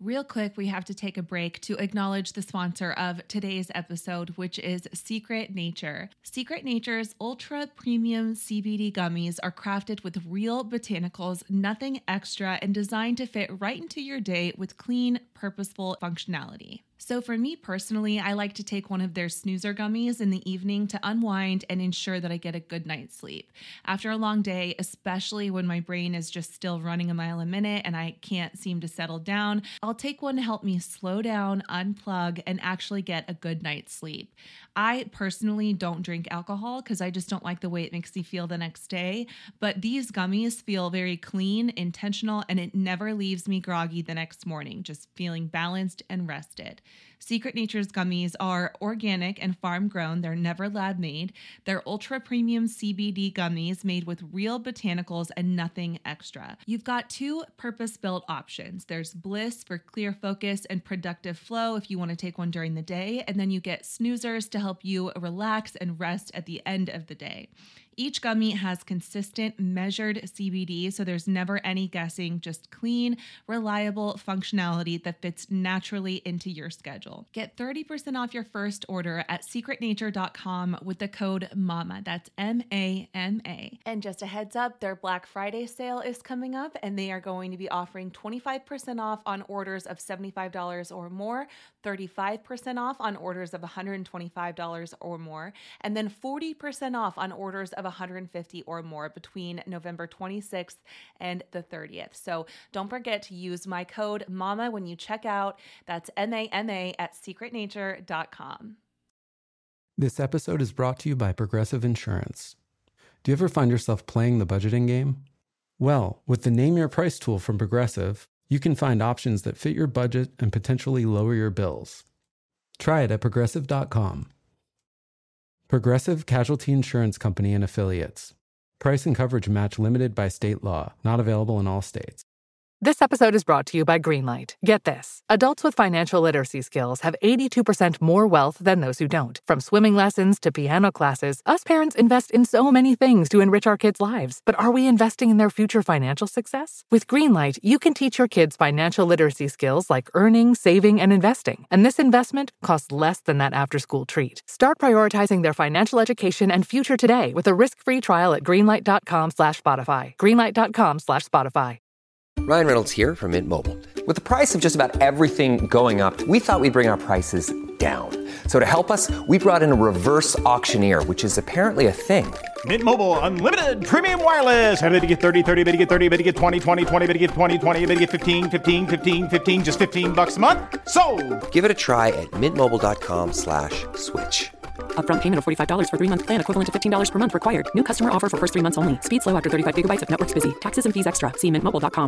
Real quick, we have to take a break to acknowledge the sponsor of today's episode, which is Secret Nature. Secret Nature's ultra premium CBD gummies are crafted with real botanicals, nothing extra, and designed to fit right into your day with clean, purposeful functionality. So for me personally, I like to take one of their snoozer gummies in the evening to unwind and ensure that I get a good night's sleep. After a long day, especially when my brain is just still running a mile a minute and I can't seem to settle down, I'll take one to help me slow down, unplug, and actually get a good night's sleep. I personally don't drink alcohol because I just don't like the way it makes me feel the next day, but these gummies feel very clean, intentional, and it never leaves me groggy the next morning, just feeling balanced and rested. Secret Nature's gummies are organic and farm grown. They're never lab made. They're ultra premium CBD gummies made with real botanicals and nothing extra. You've got two purpose-built options. There's Bliss for clear focus and productive flow if you want to take one during the day, and then you get snoozers to help you relax and rest at the end of the day. Each gummy has consistent, measured CBD, so there's never any guessing, just clean, reliable functionality that fits naturally into your schedule. Get 30% off your first order at secretnature.com with the code MAMA. That's MAMA. And just a heads up, their Black Friday sale is coming up, and they are going to be offering 25% off on orders of $75 or more, 35% off on orders of $125 or more, and then 40% off on orders of $150 or more between November 26th and the 30th. So don't forget to use my code MAMA when you check out. That's MAMA at secretnature.com. This episode is brought to you by Progressive Insurance. Do you ever find yourself playing the budgeting game? Well, with the Name Your Price tool from Progressive, you can find options that fit your budget and potentially lower your bills. Try it at progressive.com. Progressive Casualty Insurance Company and Affiliates. Price and coverage match limited by state law. Not available in all states. This episode is brought to you by Greenlight. Get this. Adults with financial literacy skills have 82% more wealth than those who don't. From swimming lessons to piano classes, us parents invest in so many things to enrich our kids' lives. But are we investing in their future financial success? With Greenlight, you can teach your kids financial literacy skills like earning, saving, and investing. And this investment costs less than that after-school treat. Start prioritizing their financial education and future today with a risk-free trial at greenlight.com/Spotify. Greenlight.com/Spotify. Ryan Reynolds here from Mint Mobile. With the price of just about everything going up, we thought we'd bring our prices down. So to help us, we brought in a reverse auctioneer, which is apparently a thing. Mint Mobile Unlimited Premium Wireless. How to get 30, 30, bit to get 30, bit to get 20, 20, 20, bit to get 20, 20, bit to get 15, 15, 15, 15, just $15 a month? Sold! Give it a try at mintmobile.com/switch. Upfront payment of $45 for 3-month plan, equivalent to $15 per month required. New customer offer for first 3 months only. Speed slow after 35 gigabytes if network's busy. Taxes and fees extra. See mintmobile.com.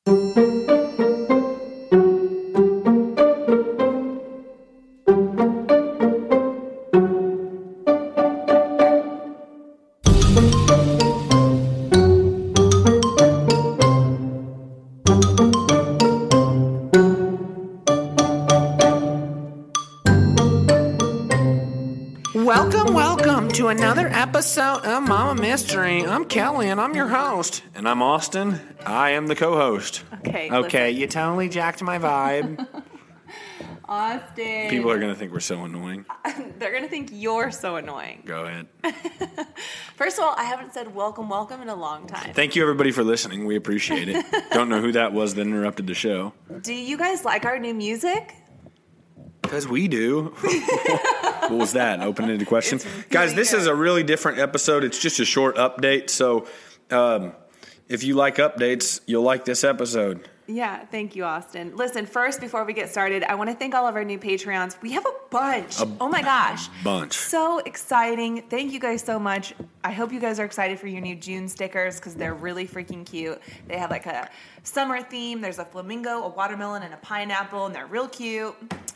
Welcome to another episode of Mama Mystery. I'm Kelly, and I'm your host. And I'm Austin. I am the co-host. Okay, listen. You totally jacked my vibe. Austin. People are going to think we're so annoying. They're going to think you're so annoying. Go ahead. First of all, I haven't said welcome in a long time. Thank you, everybody, for listening. We appreciate it. Don't know who that was that interrupted the show. Do you guys like our new music? Because we do. What was that? Open-ended question? Guys, this is a really different episode. It's just a short update. So if you like updates, you'll like this episode. Yeah, thank you, Austin. Listen, first, before we get started, I want to thank all of our new Patreons. We have a bunch. Oh, my gosh. Bunch. So exciting. Thank you guys so much. I hope you guys are excited for your new June stickers because they're really freaking cute. They have like a summer theme. There's a flamingo, a watermelon, and a pineapple, and they're real cute.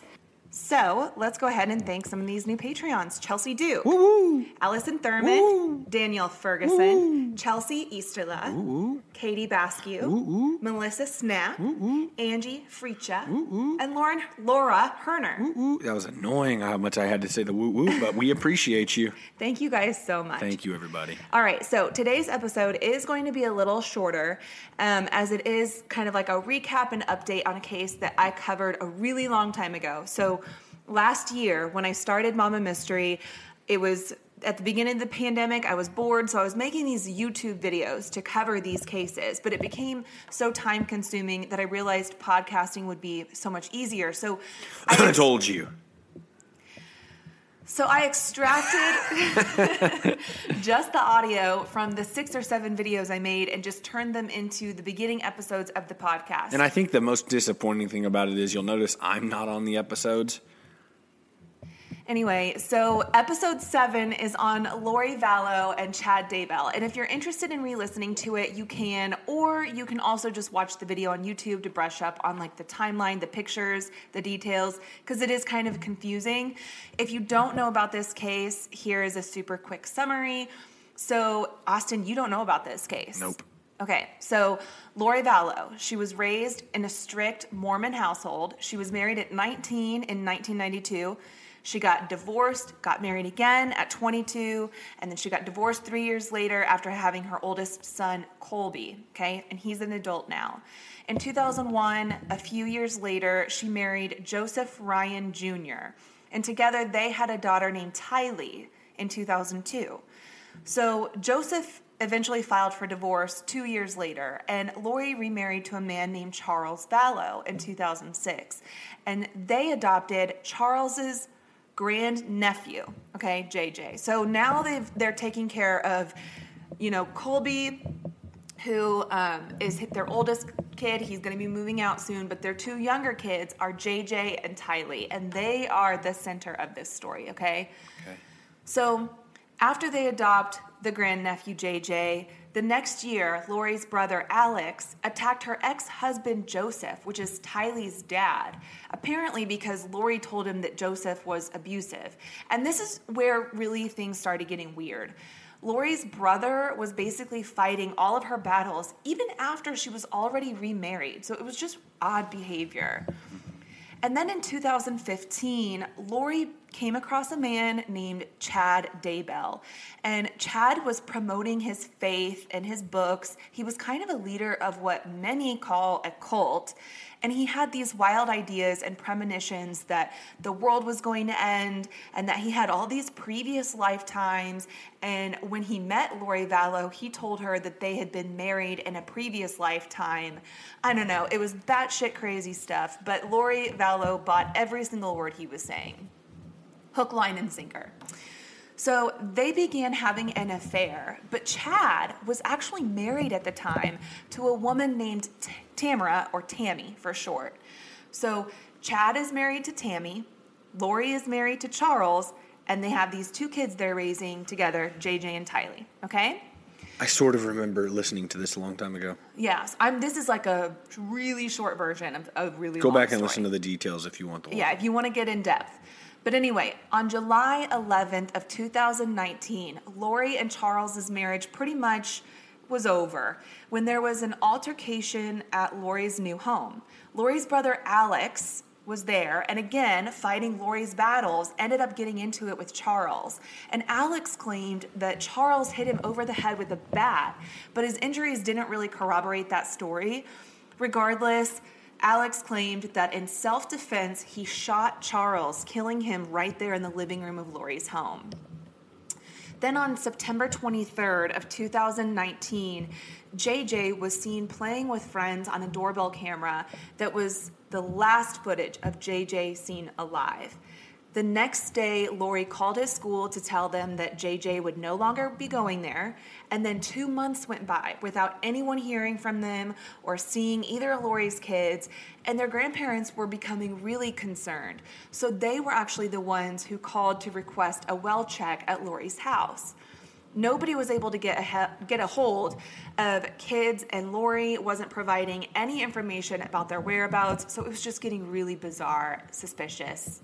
So let's go ahead and thank some of these new Patreons. Chelsea Duke, Woo-woo. Allison Thurman, Woo. Danielle Ferguson, Chelsea Easterla, Katie Baskew, Melissa Snap, Angie Freecha, and Laura Herner. That was annoying how much I had to say the woo-woo, but we appreciate you. Thank you guys so much. Thank you, everybody. All right, so today's episode is going to be a little shorter, as it is kind of like a recap and update on a case that I covered a really long time ago. So last year, when I started Mama Mystery, it was at the beginning of the pandemic. I was bored, so I was making these YouTube videos to cover these cases, but it became so time-consuming that I realized podcasting would be so much easier. So I told you. So I extracted just the audio from the 6 or 7 videos I made and just turned them into the beginning episodes of the podcast. And I think the most disappointing thing about it is you'll notice I'm not on the episodes. Anyway, so episode 7 is on Lori Vallow and Chad Daybell. And if you're interested in re-listening to it, you can, or you can also just watch the video on YouTube to brush up on like the timeline, the pictures, the details, because it is kind of confusing. If you don't know about this case, here is a super quick summary. So, Austin, you don't know about this case. Nope. Okay, so Lori Vallow, she was raised in a strict Mormon household. She was married at 19 in 1992. She got divorced, got married again at 22, and then she got divorced 3 years later after having her oldest son, Colby, okay? And he's an adult now. In 2001, a few years later, she married Joseph Ryan Jr., and together they had a daughter named Tylee in 2002. So Joseph eventually filed for divorce 2 years later, and Lori remarried to a man named Charles Vallow in 2006. And they adopted Charles's grandnephew, okay, JJ. So now they're taking care of, Colby, who is their oldest kid. He's going to be moving out soon, but their 2 younger kids are JJ and Tylee, and they are the center of this story, okay? Okay. So after they adopt the grandnephew JJ, the next year, Lori's brother Alex attacked her ex-husband Joseph, which is Tylee's dad, apparently because Lori told him that Joseph was abusive. And this is where really things started getting weird. Lori's brother was basically fighting all of her battles even after she was already remarried. So it was just odd behavior. And then in 2015, Lori came across a man named Chad Daybell. And Chad was promoting his faith and his books. He was kind of a leader of what many call a cult. And he had these wild ideas and premonitions that the world was going to end and that he had all these previous lifetimes. And when he met Lori Vallow, he told her that they had been married in a previous lifetime. I don't know. It was batshit crazy stuff. But Lori Vallow bought every single word he was saying. Hook, line, and sinker. So they began having an affair, but Chad was actually married at the time to a woman named Tamara, or Tammy for short. So Chad is married to Tammy, Lori is married to Charles, and they have these 2 kids they're raising together, JJ and Tylee, okay? I sort of remember listening to this a long time ago. Yes, this is like a really short version of a really long story. Go back and story. listen to the details if you want the Yeah, if you want to get in depth. But anyway, on July 11th of 2019, Lori and Charles's marriage pretty much was over when there was an altercation at Lori's new home. Lori's brother Alex was there, and again, fighting Lori's battles, ended up getting into it with Charles. And Alex claimed that Charles hit him over the head with a bat, but his injuries didn't really corroborate that story. Regardless, Alex claimed that in self-defense, he shot Charles, killing him right there in the living room of Lori's home. Then on September 23rd of 2019, JJ was seen playing with friends on a doorbell camera that was the last footage of JJ seen alive. The next day, Lori called his school to tell them that JJ would no longer be going there, and then 2 months went by without anyone hearing from them or seeing either of Lori's kids, and their grandparents were becoming really concerned. So they were actually the ones who called to request a well check at Lori's house. Nobody was able to get a hold of kids, and Lori wasn't providing any information about their whereabouts, so it was just getting really bizarre, suspicious,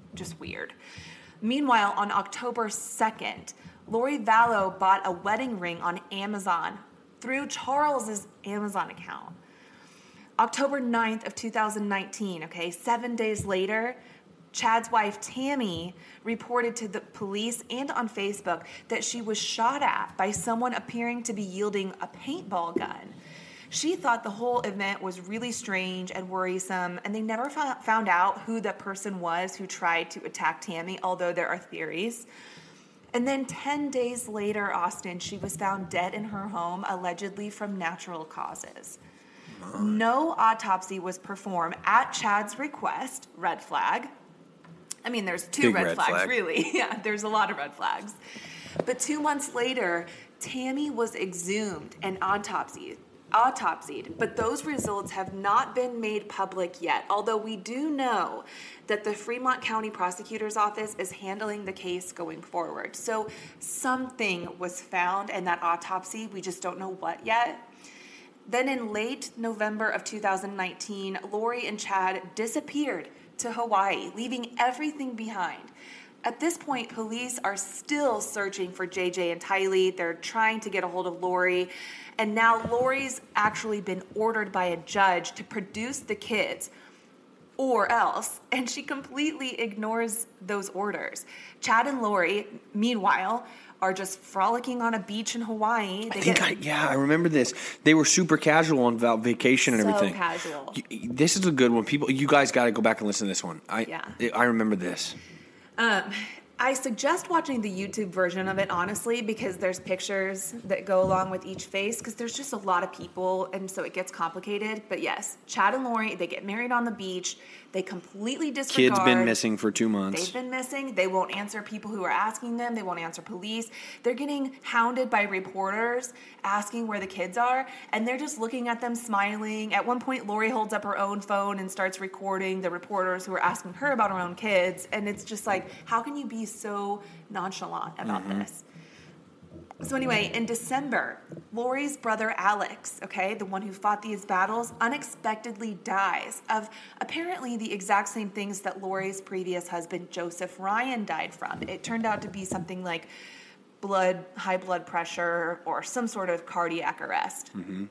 just weird. Meanwhile, on October 2nd, Lori Vallow bought a wedding ring on Amazon through Charles's Amazon account. October 9th of 2019, 7 days later, Chad's wife, Tammy, reported to the police and on Facebook that she was shot at by someone appearing to be wielding a paintball gun. She thought the whole event was really strange and worrisome, and they never found out who the person was who tried to attack Tammy, although there are theories. And then 10 days later, Austin, she was found dead in her home, allegedly from natural causes. No autopsy was performed at Chad's request. Red flag. I mean, there's two red flags, really. Yeah, there's a lot of red flags. But 2 months later, Tammy was exhumed and autopsied, but those results have not been made public yet, although we do know that the Fremont County Prosecutor's Office is handling the case going forward. So something was found in that autopsy. We just don't know what yet. Then in late November of 2019, Lori and Chad disappeared to Hawaii, leaving everything behind. At this point, police are still searching for JJ and Tylee. They're trying to get a hold of Lori. And now Lori's actually been ordered by a judge to produce the kids or else. And she completely ignores those orders. Chad and Lori, meanwhile, are just frolicking on a beach in Hawaii. I remember this. They were super casual on vacation and everything. So casual. This is a good one. You guys got to go back and listen to this one. I remember this. I suggest watching the YouTube version of it, honestly, because there's pictures that go along with each face, because there's just a lot of people, and so it gets complicated. But yes, Chad and Lori, they get married on the beach. They completely disregard. Kids been missing for 2 months. They've been missing. They won't answer people who are asking them. They won't answer police. They're getting hounded by reporters asking where the kids are, and they're just looking at them smiling. At one point, Lori holds up her own phone and starts recording the reporters who are asking her about her own kids, and it's just like, how can you be so nonchalant about this? So anyway, in December, Lori's brother Alex, the one who fought these battles, unexpectedly dies of apparently the exact same things that Lori's previous husband, Joseph Ryan, died from. It turned out to be something like high blood pressure or some sort of cardiac arrest. Mm-hmm.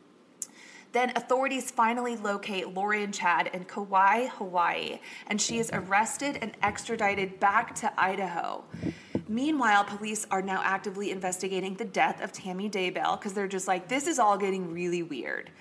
Then authorities finally locate Lori and Chad in Kauai, Hawaii, and she is arrested and extradited back to Idaho. Meanwhile, police are now actively investigating the death of Tammy Daybell because they're just like, this is all getting really weird.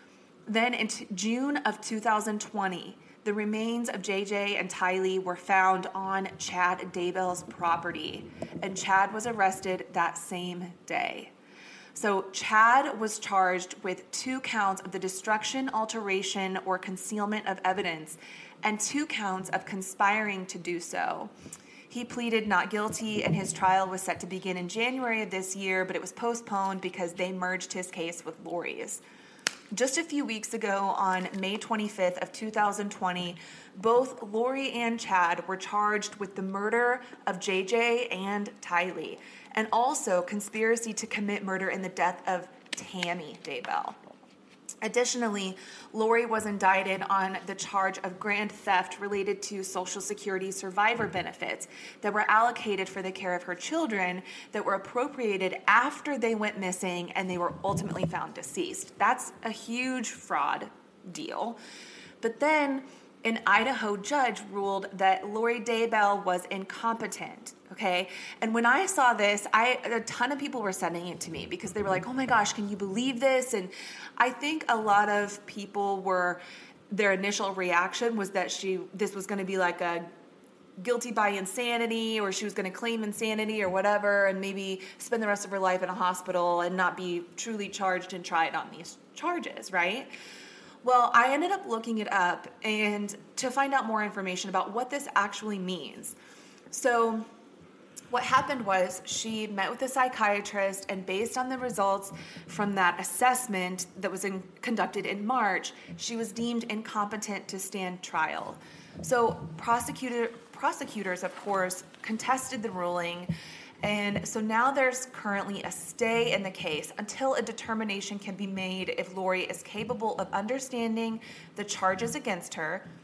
Then in June of 2020, the remains of JJ and Tylee were found on Chad Daybell's property, and Chad was arrested that same day. So Chad was charged with 2 counts of the destruction, alteration, or concealment of evidence, and 2 counts of conspiring to do so. He pleaded not guilty, and his trial was set to begin in January of this year, but it was postponed because they merged his case with Lori's. Just a few weeks ago, on May 25th of 2020, both Lori and Chad were charged with the murder of JJ and Tylee, and also conspiracy to commit murder in the death of Tammy Daybell. Additionally, Lori was indicted on the charge of grand theft related to Social Security survivor benefits that were allocated for the care of her children that were appropriated after they went missing and they were ultimately found deceased. That's a huge fraud deal. But then an Idaho judge ruled that Lori Daybell was incompetent, And when I saw this, a ton of people were sending it to me because they were like, oh my gosh, can you believe this? And I think a lot of people their initial reaction was that this was going to be like a guilty by insanity, or she was going to claim insanity or whatever, and maybe spend the rest of her life in a hospital and not be truly charged and tried on these charges, right? Well, I ended up looking it up and to find out more information about what this actually means. So what happened was she met with a psychiatrist, and based on the results from that assessment that was conducted in March, she was deemed incompetent to stand trial. So prosecutors, of course, contested the ruling. And so now there's currently a stay in the case until a determination can be made if Lori is capable of understanding the charges against her,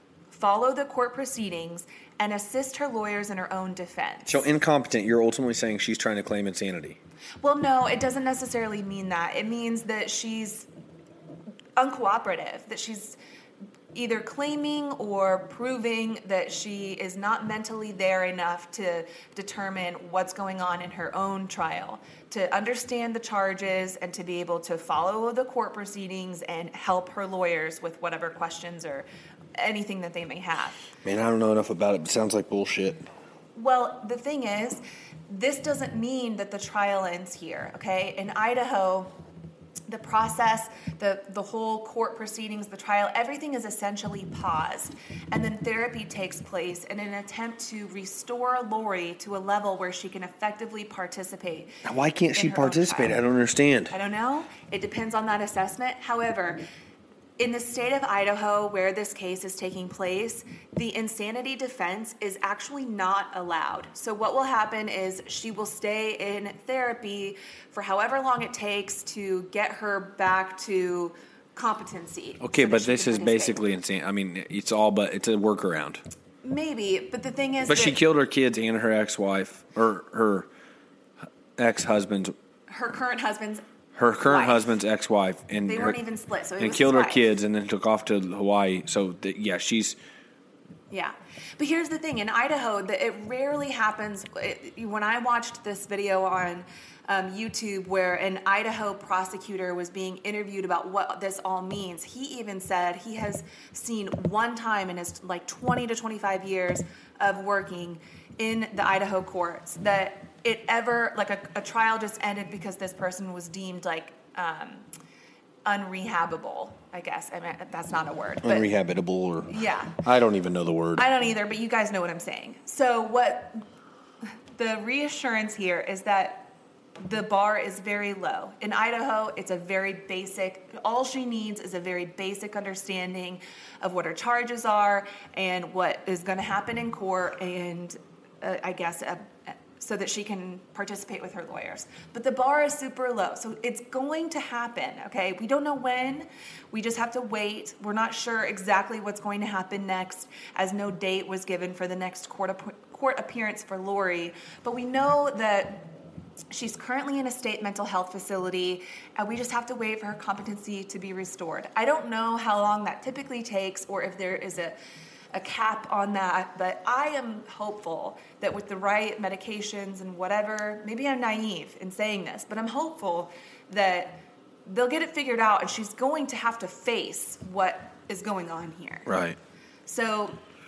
follow the court proceedings, and assist her lawyers in her own defense. So incompetent, you're ultimately saying she's trying to claim insanity. Well, no, it doesn't necessarily mean that. It means that she's uncooperative, that she's either claiming or proving that she is not mentally there enough to determine what's going on in her own trial, to understand the charges and to be able to follow the court proceedings and help her lawyers with whatever questions or anything that they may have. Man, I don't know enough about it. It sounds like bullshit. Well, the thing is, this doesn't mean that the trial ends here, okay? In Idaho, the process, the whole court proceedings, the trial, everything is essentially paused. And then therapy takes place in an attempt to restore Lori to a level where she can effectively participate. Now, why can't she participate? I don't understand. I don't know. It depends on that assessment. However, in the state of Idaho, where this case is taking place, the insanity defense is actually not allowed. So what will happen is she will stay in therapy for however long it takes to get her back to competency. Okay, so but this is basically insane. I mean, it's a workaround. Maybe, but the thing is But she killed her kids and her ex-wife, or her ex-husband's. Her current husband's husband's ex-wife, and they weren't even split, so it and was killed his her wife. kids, and then took off to Hawaii. So she's. Yeah, but here's the thing: in Idaho, it rarely happens. When I watched this video on YouTube, where an Idaho prosecutor was being interviewed about what this all means, he even said he has seen one time in his 20 to 25 years of working in the Idaho courts that it ever, a trial just ended because this person was deemed unrehabable, I guess. I mean, that's not a word. But Unrehabitable, or... Yeah. I don't even know the word. I don't either, but you guys know what I'm saying. So what the reassurance here is that the bar is very low. In Idaho, it's a very basic, all she needs is a very basic understanding of what her charges are and what is going to happen in court, and so that she can participate with her lawyers. But the bar is super low, so it's going to happen, okay? We don't know when. We just have to wait. We're not sure exactly what's going to happen next, as no date was given for the next court appearance for Lori. But we know that she's currently in a state mental health facility, and we just have to wait for her competency to be restored. I don't know how long that typically takes, or if there is a cap on that, but I am hopeful that with the right medications and whatever, maybe I'm naive in saying this, but I'm hopeful that they'll get it figured out, and she's going to have to face what is going on here. Right. So,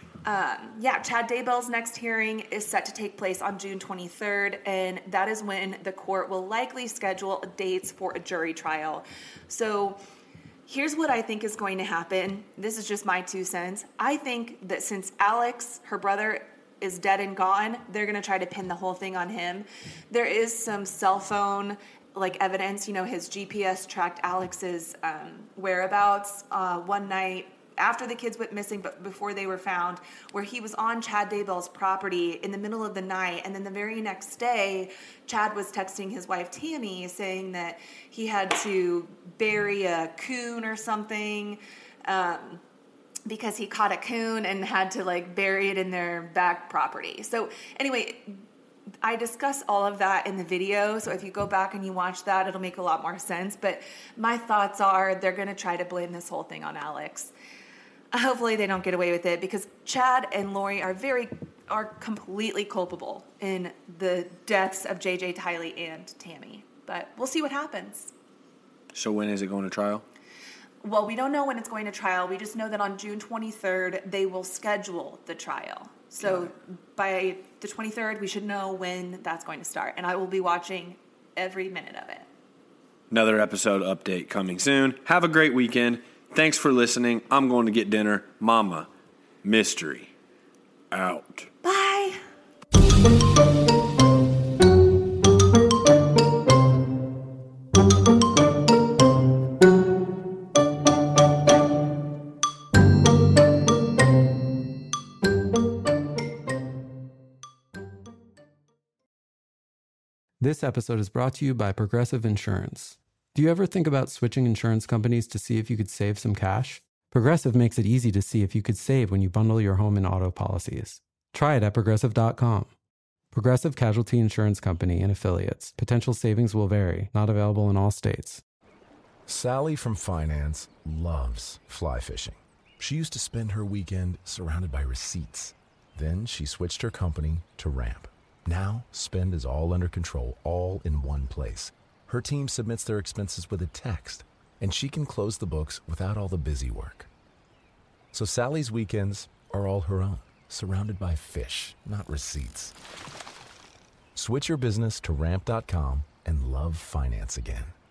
Chad Daybell's next hearing is set to take place on June 23rd, and that is when the court will likely schedule dates for a jury trial. So, here's what I think is going to happen. This is just my 2 cents. I think that since Alex, her brother, is dead and gone, they're going to try to pin the whole thing on him. There is some cell phone evidence. His GPS tracked Alex's whereabouts one night after the kids went missing, but before they were found, where he was on Chad Daybell's property in the middle of the night. And then the very next day, Chad was texting his wife, Tammy, saying that he had to bury a coon or something because he caught a coon and had to bury it in their back property. So anyway, I discuss all of that in the video. So if you go back and you watch that, it'll make a lot more sense. But my thoughts are they're going to try to blame this whole thing on Alex. Hopefully they don't get away with it, because Chad and Lori are completely culpable in the deaths of JJ, Tylee, and Tammy. But we'll see what happens. So when is it going to trial? Well, we don't know when it's going to trial. We just know that on June 23rd, they will schedule the trial. So by the 23rd, we should know when that's going to start. And I will be watching every minute of it. Another episode update coming soon. Have a great weekend. Thanks for listening. I'm going to get dinner. Mama, mystery, out. Bye. This episode is brought to you by Progressive Insurance. Do you ever think about switching insurance companies to see if you could save some cash? Progressive makes it easy to see if you could save when you bundle your home and auto policies. Try it at Progressive.com. Progressive Casualty Insurance Company and Affiliates. Potential savings will vary. Not available in all states. Sally from finance loves fly fishing. She used to spend her weekend surrounded by receipts. Then she switched her company to Ramp. Now, spend is all under control, all in one place. Her team submits their expenses with a text, and she can close the books without all the busy work. So Sally's weekends are all her own, surrounded by fish, not receipts. Switch your business to Ramp.com and love finance again.